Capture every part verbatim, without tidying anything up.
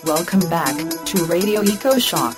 Welcome back to Radio EcoShock.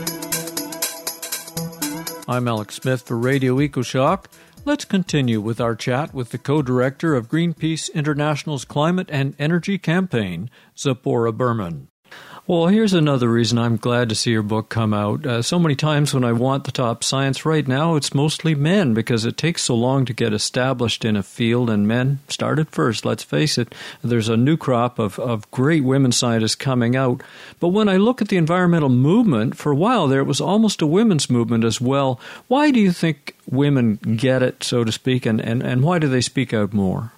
I'm Alex Smith for Radio EcoShock. Let's continue with our chat with the co-director of Greenpeace International's Climate and Energy Campaign, Zipporah Berman. Well, here's another reason I'm glad to see your book come out. Uh, so many times when I want the top science right now, it's mostly men because it takes so long to get established in a field, and men started first, let's face it. There's a new crop of, of great women scientists coming out. But when I look at the environmental movement, for a while there, it was almost a women's movement as well. Why do you think women get it, so to speak, and, and, and why do they speak out more?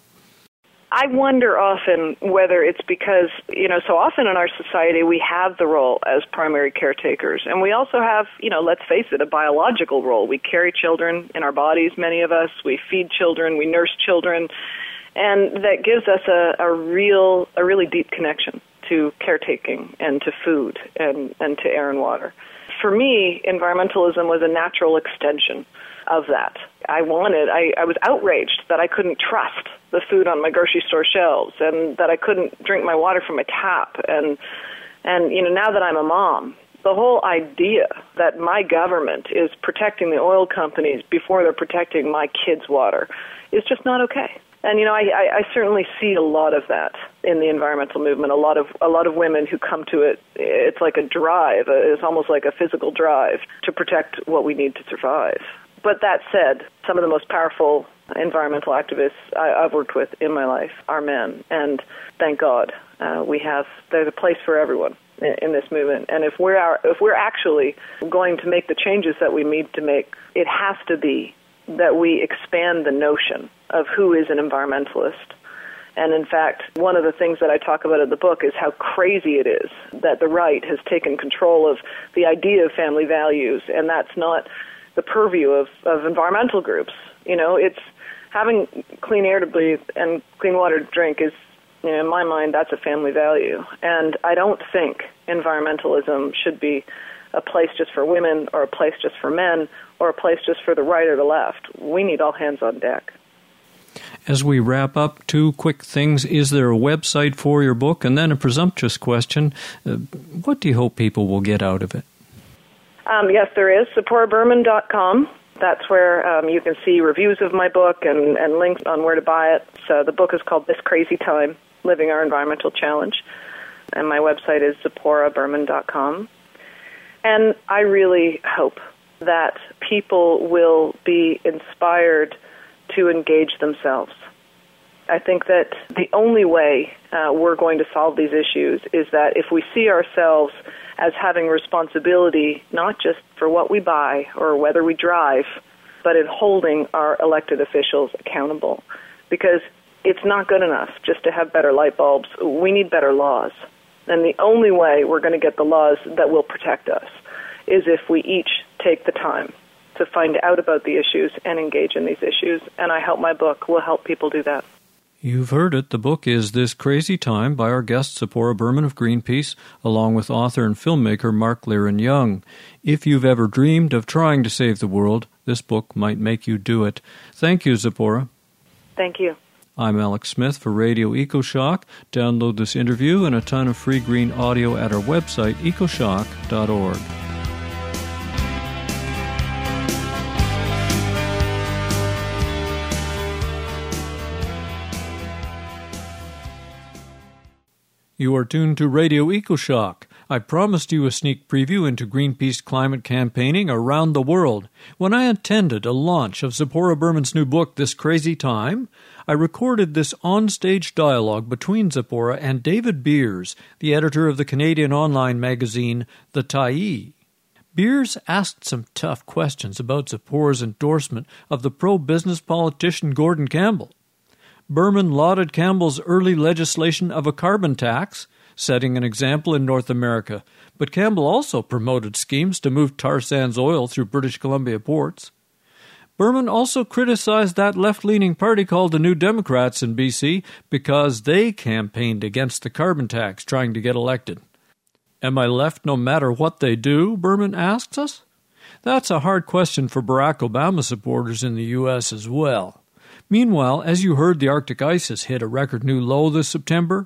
I wonder often whether it's because, you know, so often in our society we have the role as primary caretakers. And we also have, you know, let's face it, a biological role. We carry children in our bodies, many of us. We feed children. We nurse children. And that gives us a, a real, a really deep connection to caretaking and to food and, and to air and water. For me, environmentalism was a natural extension of that. I wanted, I, I was outraged that I couldn't trust the food on my grocery store shelves and that I couldn't drink my water from a tap. And, and you know, now that I'm a mom, the whole idea that my government is protecting the oil companies before they're protecting my kids' water is just not okay. And, you know, I, I, I certainly see a lot of that in the environmental movement. A lot of a lot of women who come to it, it's like a drive. It's almost like a physical drive to protect what we need to survive. But that said, some of the most powerful environmental activists I, I've worked with in my life are men. And thank God uh, we have, there's a place for everyone in, in this movement. And if we're, our, if we're actually going to make the changes that we need to make, it has to be that we expand the notion of who is an environmentalist. And in fact, one of the things that I talk about in the book is how crazy it is that the right has taken control of the idea of family values, and that's not the purview of, of environmental groups. You know, it's having clean air to breathe and clean water to drink is, you know, in my mind, that's a family value. And I don't think environmentalism should be a place just for women or a place just for men or a place just for the right or the left. We need all hands on deck. As we wrap up, two quick things. Is there a website for your book? And then a presumptuous question. Uh, what do you hope people will get out of it? Um, yes, there is. Zipporah Berman dot com. That's where um, you can see reviews of my book and, and links on where to buy it. So the book is called This Crazy Time, Living Our Environmental Challenge. And my website is Zipporah Berman dot com. And I really hope that people will be inspired to engage themselves. I think that the only way uh, we're going to solve these issues is that if we see ourselves as having responsibility not just for what we buy or whether we drive, but in holding our elected officials accountable. Because it's not good enough just to have better light bulbs. We need better laws. And the only way we're going to get the laws that will protect us is if we each take the time to find out about the issues and engage in these issues. And I hope my book will help people do that. You've heard it. The book is This Crazy Time by our guest Zipporah Berman of Greenpeace, along with author and filmmaker Mark Liren-Young. If you've ever dreamed of trying to save the world, this book might make you do it. Thank you, Zipporah. Thank you. I'm Alex Smith for Radio EcoShock. Download this interview and a ton of free green audio at our website, ecoshock dot org. You are tuned to Radio EcoShock. I promised you a sneak preview into Greenpeace climate campaigning around the world. When I attended a launch of Zipporah Berman's new book, This Crazy Time, I recorded this on-stage dialogue between Zipporah and David Beers, the editor of the Canadian online magazine The Tyee. Beers asked some tough questions about Zipporah's endorsement of the pro-business politician Gordon Campbell. Berman lauded Campbell's early legislation of a carbon tax, setting an example in North America, but Campbell also promoted schemes to move tar sands oil through British Columbia ports. Berman also criticized that left-leaning party called the New Democrats in B C because they campaigned against the carbon tax trying to get elected. Am I left no matter what they do? Berman asks us. That's a hard question for Barack Obama supporters in the U S as well. Meanwhile, as you heard, the Arctic ice has hit a record new low this September,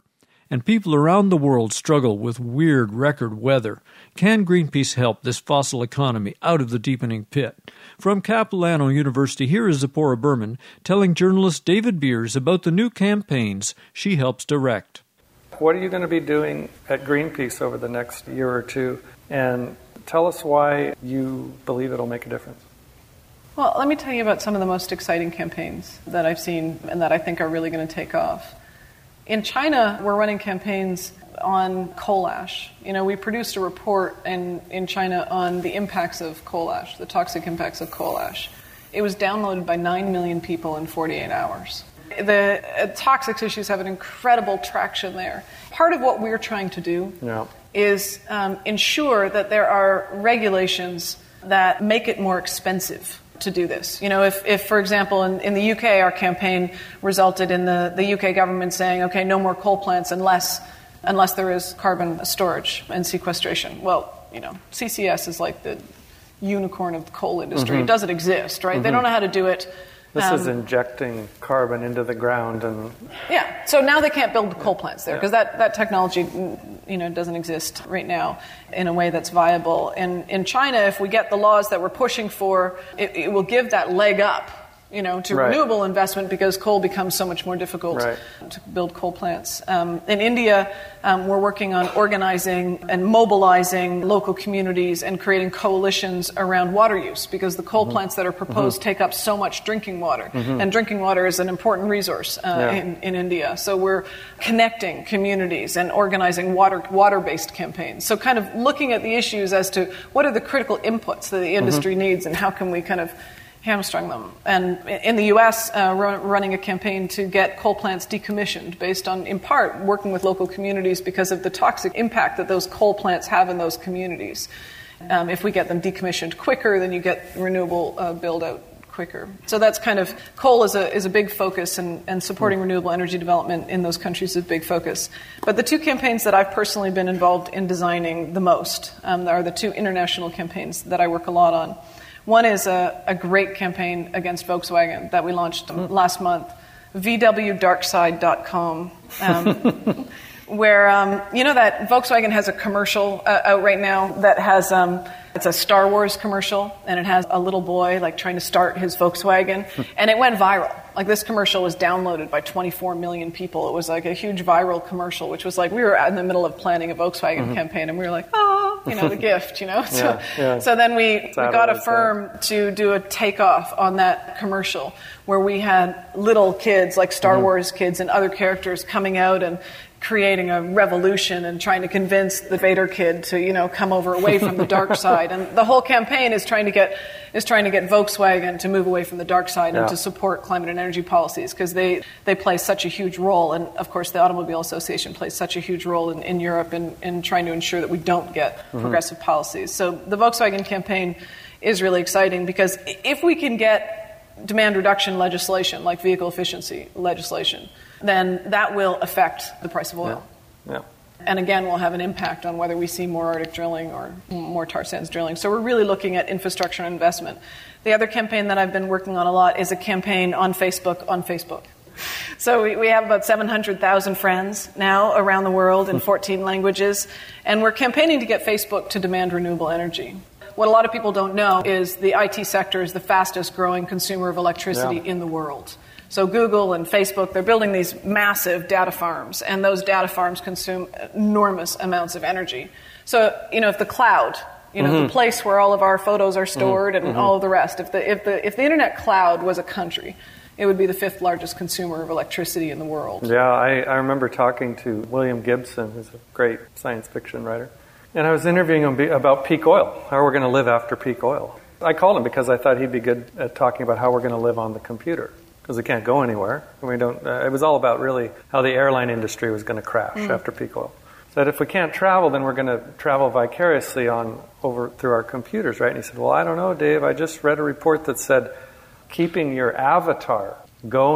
and people around the world struggle with weird record weather. Can Greenpeace help this fossil economy out of the deepening pit? From Capilano University, here is Zipporah Berman telling journalist David Beers about the new campaigns she helps direct. What are you going to be doing at Greenpeace over the next year or two? And tell us why you believe it'll make a difference. Well, let me tell you about some of the most exciting campaigns that I've seen and that I think are really going to take off. In China, we're running campaigns on coal ash. You know, we produced a report in, in China on the impacts of coal ash, the toxic impacts of coal ash. It was downloaded by nine million people in forty-eight hours. The uh, toxics issues have an incredible traction there. Part of what we're trying to do yeah. is um, ensure that there are regulations that make it more expensive to do this. You know, if, if for example, in, in the U K, our campaign resulted in the, the U K government saying, okay, no more coal plants unless unless there is carbon storage and sequestration. Well, you know, C C S is like the unicorn of the coal industry. Mm-hmm. It doesn't exist, right? Mm-hmm. They don't know how to do it. This um, is injecting carbon into the ground, and yeah. So now they can't build coal plants there because yeah. that, that technology, you know, doesn't exist right now in a way that's viable. And in China, if we get the laws that we're pushing for, it, it will give that leg up, you know, to right. renewable investment because coal becomes so much more difficult right. to build coal plants. Um, in India, um, we're working on organizing and mobilizing local communities and creating coalitions around water use because the coal mm-hmm. plants that are proposed mm-hmm. take up so much drinking water. Mm-hmm. And drinking water is an important resource uh, yeah. in, in India. So we're connecting communities and organizing water, water-based campaigns. So kind of looking at the issues as to what are the critical inputs that the industry mm-hmm. needs and how can we kind of hamstrung them. And in the U S, uh, run, running a campaign to get coal plants decommissioned based on, in part, working with local communities because of the toxic impact that those coal plants have in those communities. Um, if we get them decommissioned quicker, then you get renewable uh, build-out quicker. So that's kind of, coal is a is a big focus, and, and supporting renewable energy development in those countries is a big focus. But the two campaigns that I've personally been involved in designing the most um, are the two international campaigns that I work a lot on. One is a, a great campaign against Volkswagen that we launched last month, v w dark side dot com, um, where, um, you know that Volkswagen has a commercial uh, out right now that has, um, it's a Star Wars commercial, and it has a little boy like trying to start his Volkswagen, and it went viral. Like this commercial was downloaded by twenty-four million people. It was like a huge viral commercial, which was like we were in the middle of planning a Volkswagen mm-hmm. campaign, and we were like, oh, you know, the gift, you know. So, yeah, yeah. so then we, we got a firm that. to do a takeoff on that commercial where we had little kids, like Star mm-hmm. Wars kids and other characters coming out and creating a revolution and trying to convince the Vader kid to, you know, come over away from the dark side. And the whole campaign is trying to get is trying to get Volkswagen to move away from the dark side yeah. and to support climate and energy policies because they, they play such a huge role. And, of course, the Automobile Association plays such a huge role in, in Europe in, in trying to ensure that we don't get mm-hmm. progressive policies. So the Volkswagen campaign is really exciting because if we can get demand reduction legislation, like vehicle efficiency legislation, then that will affect the price of oil. Yeah. Yeah. And again, will have an impact on whether we see more Arctic drilling or more tar sands drilling. So we're really looking at infrastructure and investment. The other campaign that I've been working on a lot is a campaign on Facebook on Facebook. So we, we have about seven hundred thousand friends now around the world in fourteen languages, and we're campaigning to get Facebook to demand renewable energy. What a lot of people don't know is the I T sector is the fastest growing consumer of electricity yeah. in the world. So Google and Facebook, they're building these massive data farms, and those data farms consume enormous amounts of energy. So, you know, if the cloud, you know, mm-hmm. the place where all of our photos are stored mm-hmm. and mm-hmm. all of the rest, if the if the if the internet cloud was a country, it would be the fifth largest consumer of electricity in the world. Yeah, I, I remember talking to William Gibson, who's a great science fiction writer, and I was interviewing him about peak oil, how we're going to live after peak oil. I called him because I thought he'd be good at talking about how we're going to live on the computer. Because we can't go anywhere. We don't. Uh, it was all about really how the airline industry was going to crash mm. after peak oil. So that if we can't travel, then we're going to travel vicariously on over through our computers, right? And he said, "Well, I don't know, Dave. I just read a report that said keeping your avatar going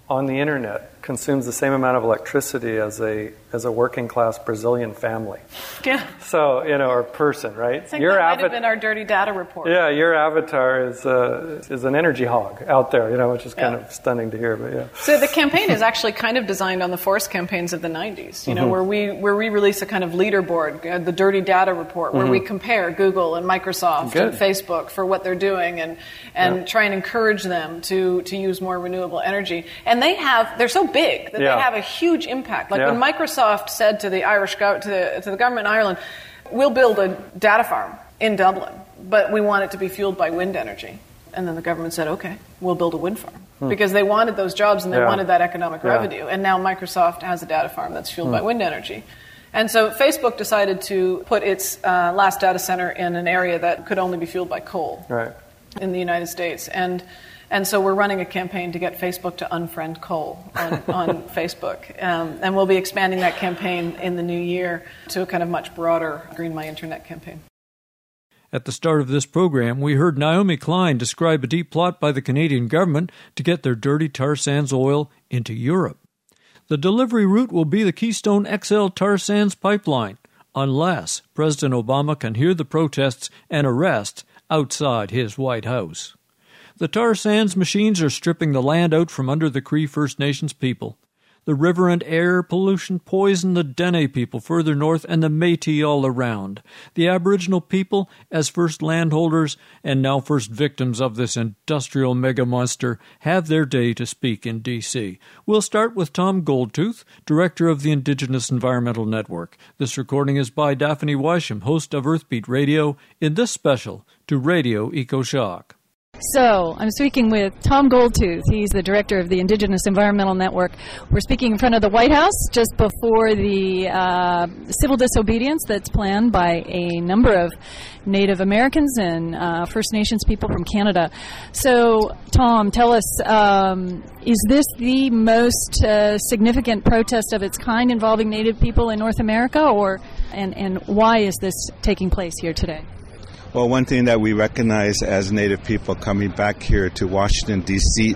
on the internet consumes the same amount of electricity as a as a working class Brazilian family. Yeah. So, you know, or person, right? I think your that might have been our dirty data report. Yeah, your avatar is uh, is an energy hog out there, you know, which is kind yeah. of stunning to hear. But yeah. So the campaign is actually kind of designed on the forced campaigns of the nineties, you know, mm-hmm. where we where we release a kind of leaderboard, uh, the dirty data report, where mm-hmm. we compare Google and Microsoft Good. and Facebook for what they're doing, and and yeah. try and encourage them to to use more renewable energy. And they have they're so big that yeah. they have a huge impact. Like yeah. when Microsoft said to the Irish go- to the to the government in Ireland, we'll build a data farm in Dublin, but we want it to be fueled by wind energy. And then the government said, okay, we'll build a wind farm. Hmm. Because they wanted those jobs and they yeah. wanted that economic yeah. revenue. And now Microsoft has a data farm that's fueled hmm. by wind energy. And so Facebook decided to put its uh, last data center in an area that could only be fueled by coal right. in the United States. And and so we're running a campaign to get Facebook to unfriend coal on, on Facebook. Um, and we'll be expanding that campaign in the new year to a kind of much broader Green My Internet campaign. At the start of this program, we heard Naomi Klein describe a deep plot by the Canadian government to get their dirty tar sands oil into Europe. The delivery route will be the Keystone X L tar sands pipeline, unless President Obama can hear the protests and arrests outside his White House. The tar sands machines are stripping the land out from under the Cree First Nations people. The river and air pollution poison the Dene people further north and the Métis all around. The Aboriginal people, as first landholders and now first victims of this industrial mega-monster, have their day to speak in D C. We'll start with Tom Goldtooth, director of the Indigenous Environmental Network. This recording is by Daphne Weisham, host of Earthbeat Radio, in this special to Radio EcoShock. So, I'm speaking with Tom Goldtooth. He's the director of the Indigenous Environmental Network. We're speaking in front of the White House just before the uh, civil disobedience that's planned by a number of Native Americans and uh, First Nations people from Canada. So, Tom, tell us, um, is this the most uh, significant protest of its kind involving Native people in North America, or and, and why is this taking place here today? Well, one thing that we recognize as Native people coming back here to Washington, D C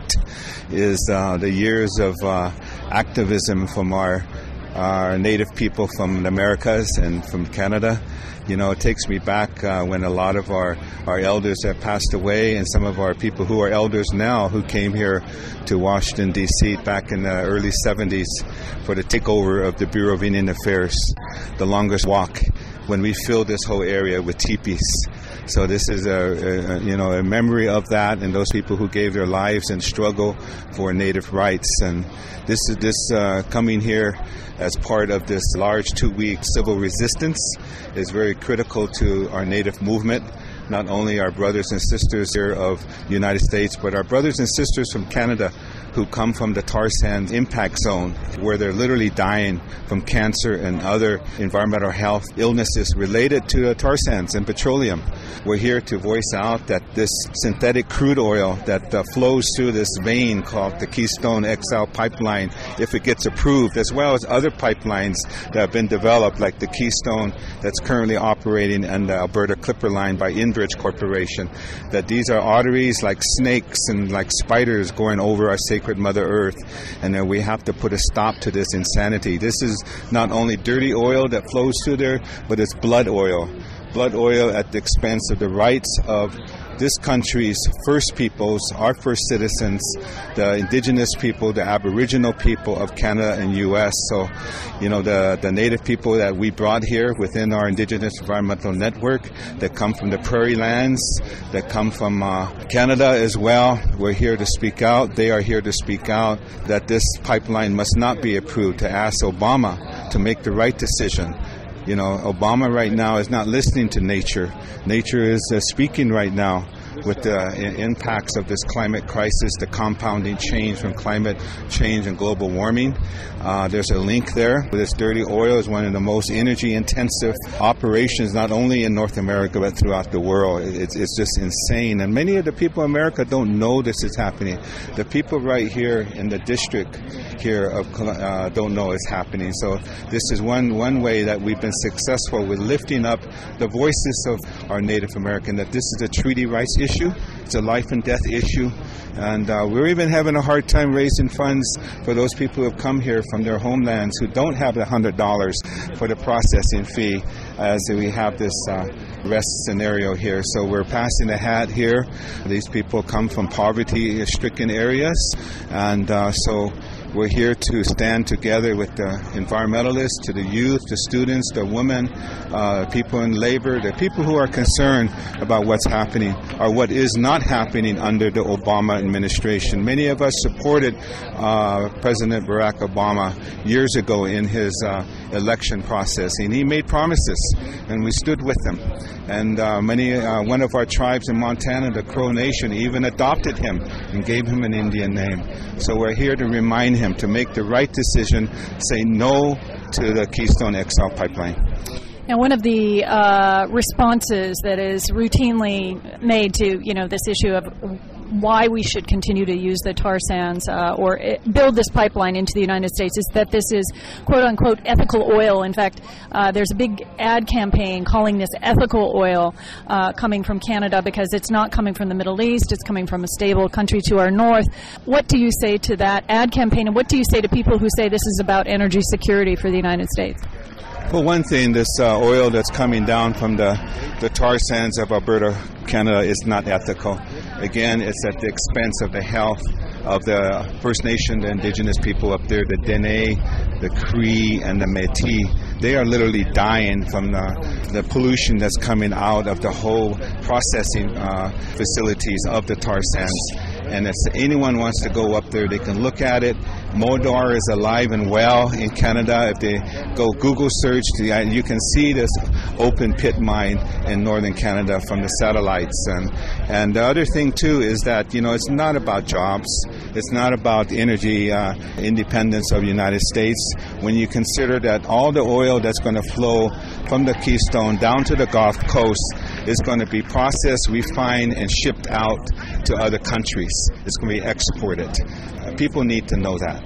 is uh, the years of uh, activism from our, our Native people from the Americas and from Canada. You know, it takes me back uh, when a lot of our, our elders have passed away, and some of our people who are elders now who came here to Washington, D C back in the early seventies for the takeover of the Bureau of Indian Affairs, the longest walk, when we filled this whole area with teepees. So this is a, a you know a memory of that and those people who gave their lives and struggle for Native rights. And this is this uh, coming here as part of this large two-week civil resistance is very critical to our Native movement. Not only our brothers and sisters here of the United States, but our brothers and sisters from Canada who come from the tar sands impact zone, where they're literally dying from cancer and other environmental health illnesses related to uh, tar sands and petroleum. We're here to voice out that this synthetic crude oil that uh, flows through this vein called the Keystone X L pipeline, if it gets approved, as well as other pipelines that have been developed, like the Keystone that's currently operating in the Alberta Clipper Line by Enbridge Corporation, that these are arteries like snakes and like spiders going over our sacred Mother Earth, and that we have to put a stop to this insanity. This is not only dirty oil that flows through there, but it's blood oil. Blood oil at the expense of the rights of this country's first peoples, our first citizens, the indigenous people, the Aboriginal people of Canada and U S. So, you know, the, the Native people that we brought here within our Indigenous Environmental Network that come from the prairie lands, that come from uh, Canada as well, we're here to speak out. They are here to speak out that this pipeline must not be approved, to ask Obama to make the right decision. You know, Obama right now is not listening to nature. Nature is uh, speaking right now with the uh, impacts of this climate crisis, the compounding change from climate change and global warming. Uh, there's a link there. This dirty oil is one of the most energy-intensive operations, not only in North America, but throughout the world. It's, it's just insane. And many of the people in America don't know this is happening. The people right here in the district here of uh, don't know it's happening. So this is one, one way that we've been successful with lifting up the voices of our Native American, that this is a treaty rights issue. issue. It's a life and death issue. And uh, we're even having a hard time raising funds for those people who have come here from their homelands who don't have the one hundred dollars for the processing fee, as we have this uh, rest scenario here. So we're passing the hat here. These people come from poverty-stricken areas, and uh, so we're here to stand together with the environmentalists, to the youth, the students, the women, uh, people in labor, the people who are concerned about what's happening or what is not happening under the Obama administration. Many of us supported uh, President Barack Obama years ago in his uh, election process, and he made promises, and we stood with him. And uh, many, uh, one of our tribes in Montana, the Crow Nation, even adopted him and gave him an Indian name. So we're here to remind him to make the right decision, say no to the Keystone X L pipeline. Now, one of the uh, responses that is routinely made to, you know, this issue of why we should continue to use the tar sands uh, or it, build this pipeline into the United States is that this is quote-unquote ethical oil. In fact, uh, there's a big ad campaign calling this ethical oil uh, coming from Canada because it's not coming from the Middle East, it's coming from a stable country to our north. What do you say to that ad campaign, and what do you say to people who say this is about energy security for the United States? Well, one thing, this uh, oil that's coming down from the, the tar sands of Alberta, Canada, is not ethical. Again, it's at the expense of the health of the First Nation, the Indigenous people up there, the Dene, the Cree, and the Métis. They are literally dying from the, the pollution that's coming out of the whole processing uh, facilities of the tar sands. And if anyone wants to go up there, they can look at it. Modar is alive and well in Canada. If they go Google search, you can see this open pit mine in northern Canada from the satellites. And and the other thing, too, is that, you know, it's not about jobs. It's not about energy uh, independence of the United States. When you consider that all the oil that's going to flow from the Keystone down to the Gulf Coast is going to be processed, refined, and shipped out to other countries. It's going to be exported. Uh, people need to know that.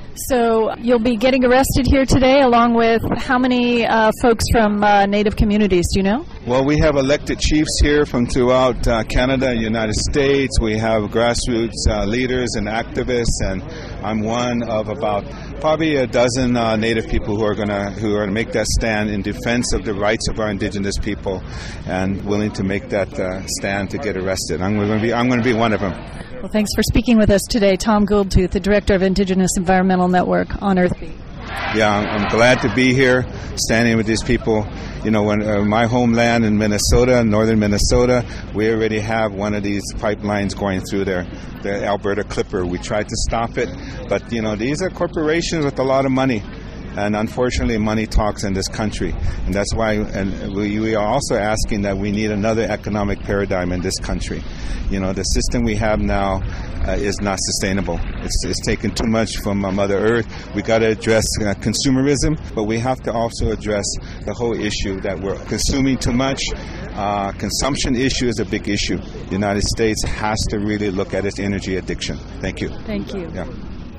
So you'll be getting arrested here today along with how many uh, folks from uh, Native communities, do you know? Well, we have elected chiefs here from throughout uh, Canada and United States. We have grassroots uh, leaders and activists, and I'm one of about probably a dozen uh, Native people who are going to who are going to make that stand in defense of the rights of our Indigenous people, and willing to make that uh, stand to get arrested. I'm going to be I'm going to be one of them. Well, thanks for speaking with us today, Tom Goldtooth, the Director of Indigenous Environmental Network on EarthBeat. Yeah, I'm glad to be here, standing with these people. You know, when uh, my homeland in Minnesota, northern Minnesota, we already have one of these pipelines going through there, the Alberta Clipper. We tried to stop it, but, you know, these are corporations with a lot of money. And unfortunately, money talks in this country. And that's why and we, we are also asking that we need another economic paradigm in this country. You know, the system we have now uh, is not sustainable. It's, it's taken too much from uh, Mother Earth. We got to address uh, consumerism, but we have to also address the whole issue that we're consuming too much. Uh, consumption issue is a big issue. The United States has to really look at its energy addiction. Thank you. Thank you. Yeah.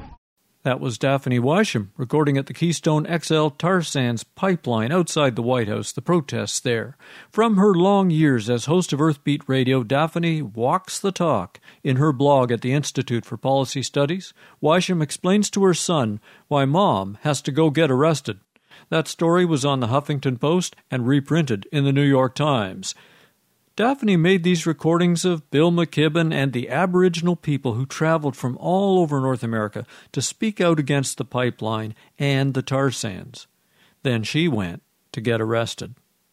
That was Daphne Weisham recording at the Keystone X L tar sands pipeline outside the White House, the protests there. From her long years as host of EarthBeat Radio, Daphne walks the talk. In her blog at the Institute for Policy Studies, Weisham explains to her son why Mom has to go get arrested. That story was on the Huffington Post and reprinted in the New York Times. Daphne made these recordings of Bill McKibben and the Aboriginal people who traveled from all over North America to speak out against the pipeline and the tar sands. Then she went to get arrested.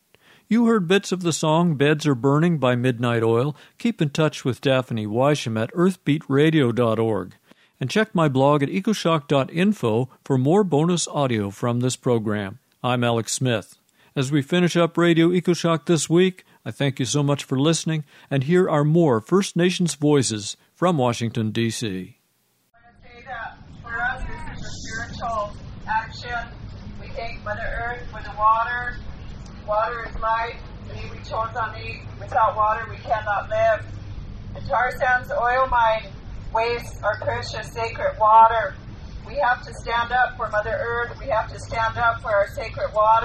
You heard bits of the song Beds Are Burning by Midnight Oil. Keep in touch with Daphne Weisham at earth beat radio dot org. And check my blog at ecoshock dot info for more bonus audio from this program. I'm Alex Smith. As we finish up Radio EcoShock this week, I thank you so much for listening, and here are more First Nations voices from Washington, D C I want to say that for us, this is a spiritual action. We thank Mother Earth for the water. Water is life. We chose on it. Without water, we cannot live. The tar sands oil mine wastes our precious sacred water. We have to stand up for Mother Earth. We have to stand up for our sacred water.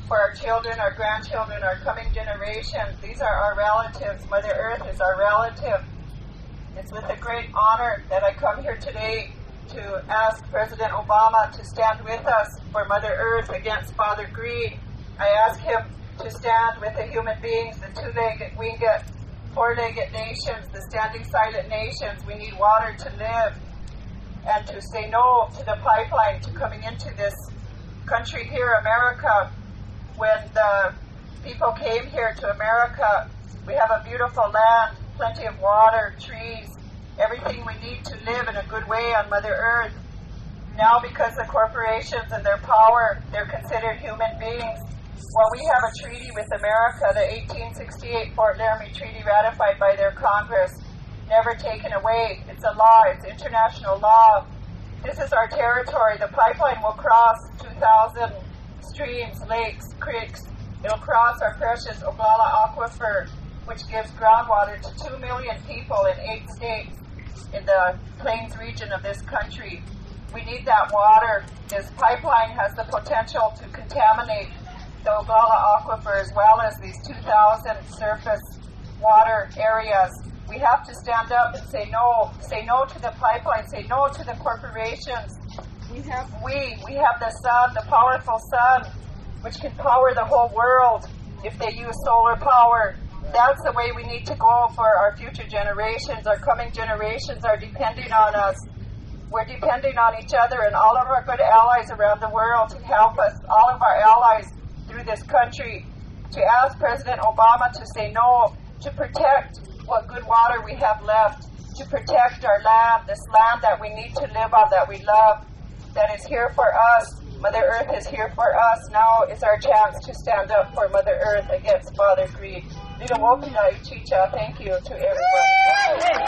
for our children, our grandchildren, our coming generations. These are our relatives. Mother Earth is our relative. It's with a great honor that I come here today to ask President Obama to stand with us for Mother Earth against Father Greed. I ask him to stand with the human beings, the two-legged, winged, four-legged nations, the standing silent nations. We need water to live, and to say no to the pipeline to coming into this country here, America. When the people came here to America, we have a beautiful land, plenty of water, trees, everything we need to live in a good way on Mother Earth. Now, because the corporations and their power, they're considered human beings. Well, we have a treaty with America, the eighteen sixty-eight Fort Laramie Treaty, ratified by their Congress, never taken away. It's a law. It's international law. This is our territory. The pipeline will cross two thousand streams, lakes, creeks. It'll cross our precious Oglala Aquifer, which gives groundwater to two million people in eight states in the plains region of this country. We need that water. This pipeline has the potential to contaminate the Oglala Aquifer as well as these two thousand surface water areas. We have to stand up and say no. Say no to the pipeline. Say no to the corporations. We have we we have the sun, the powerful sun, which can power the whole world if they use solar power. That's the way we need to go for our future generations. Our coming generations are depending on us. We're depending on each other and all of our good allies around the world to help us, all of our allies through this country, to ask President Obama to say no, to protect what good water we have left, to protect our land, this land that we need to live on, that we love, that is here for us. Mother Earth is here for us. Now is our chance to stand up for Mother Earth against Father Greed. Lilawokina Ichicha, thank you to everyone.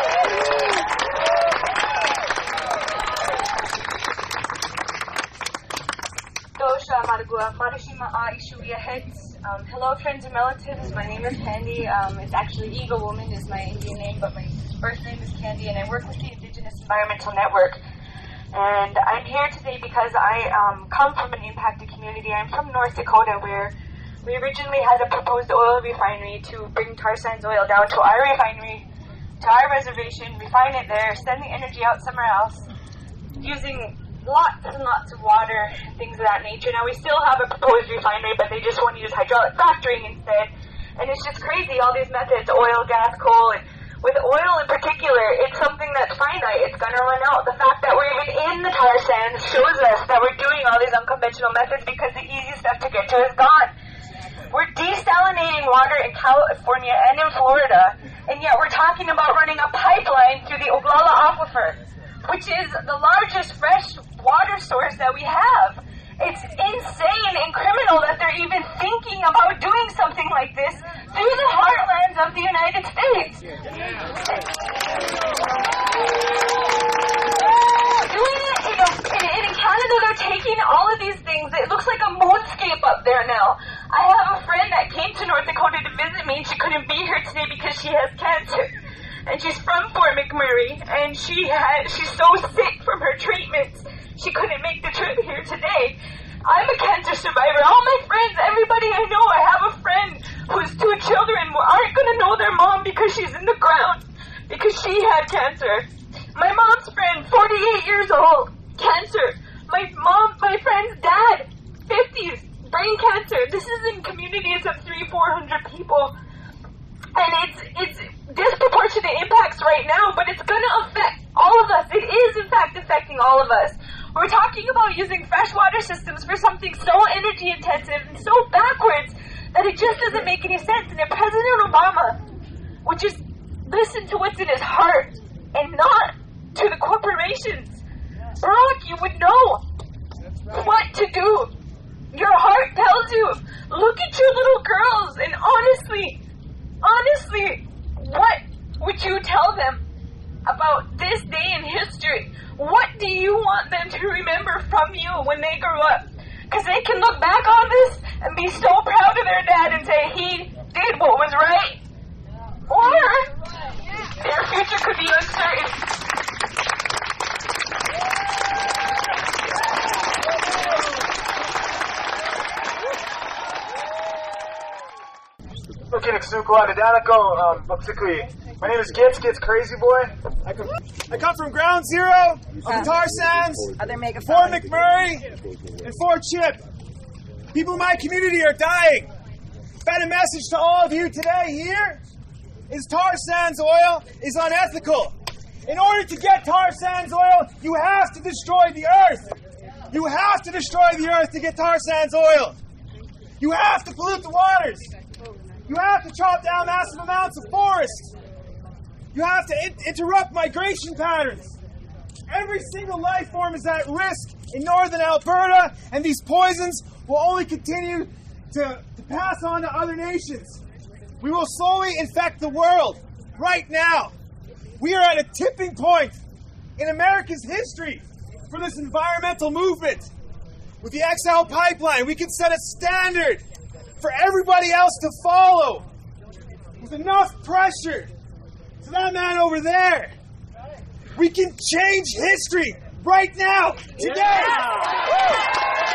Um, hello, friends and relatives. My name is Candy. Um, it's actually Eagle Woman is my Indian name, but my birth name is Candy, and I work with the Indigenous Environmental Network. And I'm here today because I um, come from an impacted community. I'm from North Dakota, where we originally had a proposed oil refinery to bring tar sands oil down to our refinery, to our reservation, refine it there, send the energy out somewhere else, using lots and lots of water, things of that nature. Now, we still have a proposed refinery, but they just want to use hydraulic fracturing instead. And it's just crazy, all these methods, oil, gas, coal. And with oil in particular, it's something that's finite. It's going to run out. The fact that we're even in the tar sands shows us that we're doing all these unconventional methods because the easy stuff to get to is gone. We're desalinating water in California and in Florida, and yet we're talking about running a pipeline through the Oglala Aquifer, which is the largest fresh water source that we have. It's insane and criminal that they're even thinking about doing something like this through the heartlands of the United States. Doing it, you know, in, in Canada, they're taking all of these things. It looks like a moonscape up there now. I have a friend that came to North Dakota to visit me, and she couldn't be here today because she has cancer. And she's from Fort McMurray, and she had, she's so sick from her treatments, she couldn't make the trip here today. I'm a cancer survivor. All my friends, everybody I know, I have a friend whose two children aren't going to know their mom because she's in the ground, because she had cancer. My mom's friend, forty-eight years old, cancer. My mom, my friend's dad, fifties, brain cancer. This is in communities of three, four hundred people. And it's it's disproportionate impacts right now, but it's going to affect all of us. It is, in fact, affecting all of us. We're talking about using freshwater systems for something so energy intensive and so backwards that it just doesn't make any sense. And if President Obama would just listen to what's in his heart and not to the corporations, Barack, you would know what to do. Your heart tells you, look at your little girls, and honestly, honestly, what would you tell them about this day in history? What do you want them to remember from you when they grow up? Because they can look back on this and be so proud of their dad and say he did what was right. Or their future could be uncertain. My name is Gitz, Gitz Crazy Boy. I come, I come from Ground Zero of the tar sands, Fort McMurray, and Fort Chip. People in my community are dying. I've got a message to all of you today here is tar sands oil is unethical. In order to get tar sands oil, you have to destroy the earth. You have to destroy the earth to get tar sands oil. You have to pollute the waters. You have to chop down massive amounts of forests. You have to in- interrupt migration patterns. Every single life form is at risk in northern Alberta, and these poisons will only continue to, to pass on to other nations. We will slowly infect the world right now. We are at a tipping point in America's history for this environmental movement. With the X L pipeline, we can set a standard for everybody else to follow. With enough pressure to that man over there, we can change history right now, today. Yeah.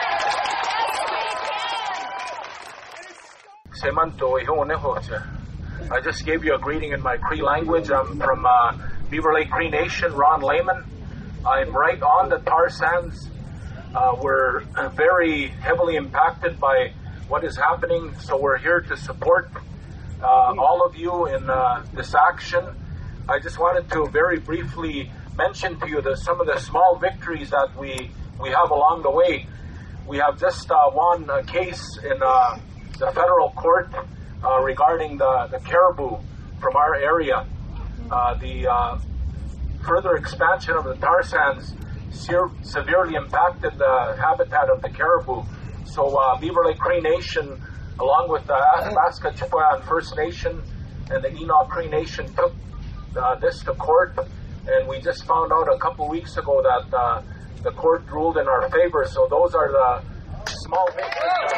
I just gave you a greeting in my Cree language. I'm from uh, Beaver Lake Cree Nation, Ron Lehman. I'm right on the tar sands. Uh, we're uh, very heavily impacted by what is happening, so we're here to support uh, all of you in uh, this action. I just wanted to very briefly mention to you the, some of the small victories that we, we have along the way. We have just uh, won a case in uh, the federal court uh, regarding the, the caribou from our area. Uh, the uh, further expansion of the tar sands se- severely impacted the habitat of the caribou. So uh, Beaver Lake Cree Nation, along with the Athabasca Chippewa First Nation and the Enoch Cree Nation, took uh, this to court. And we just found out a couple weeks ago that uh, the court ruled in our favor. So those are the small victories.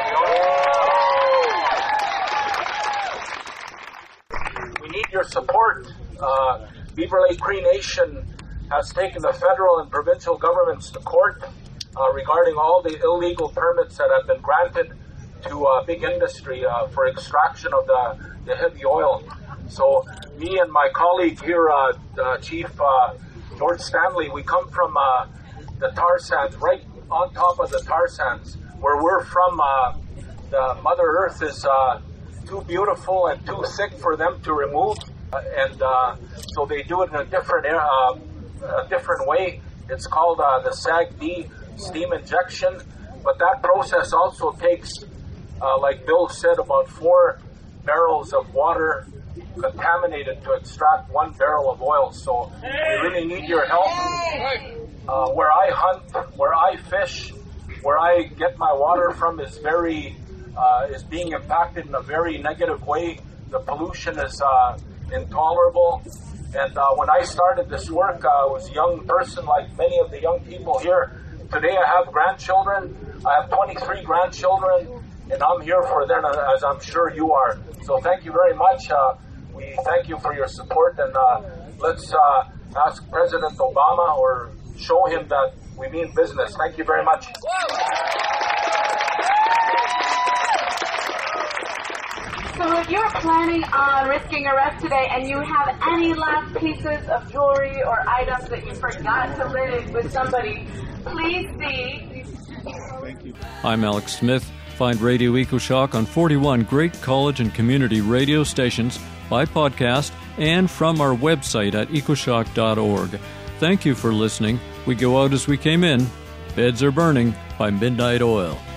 We need your support. Uh, Beaver Lake Cree Nation has taken the federal and provincial governments to court uh, regarding all the illegal permits that have been granted to uh, big industry uh, for extraction of the, the heavy oil. So me and my colleague here, uh, uh, Chief uh, George Stanley, we come from uh, the tar sands, right on top of the tar sands. Where we're from, uh, the Mother Earth is uh, too beautiful and too thick for them to remove. Uh, and uh, so they do it in a different uh, a different way. It's called uh, the S A G D steam injection. But that process also takes, uh, like Bill said, about four barrels of water contaminated to extract one barrel of oil. So we really need your help. Uh, where I hunt, where I fish, where I get my water from is very uh, is being impacted in a very negative way. The pollution is uh, intolerable. And uh, when I started this work, uh, I was a young person like many of the young people here. Today I have grandchildren. I have twenty-three grandchildren, and I'm here for them, as I'm sure you are. So thank you very much. Uh, we thank you for your support, and uh, let's uh, ask President Obama or show him that we mean business. Thank you very much. So if you're planning on risking arrest today and you have any last pieces of jewelry or items that you forgot to leave with somebody, please see. I'm Alex Smith. Find Radio EcoShock on forty-one great college and community radio stations, by podcast, and from our website at ecoshock dot org. Thank you for listening. We go out as we came in. Beds are burning by Midnight Oil.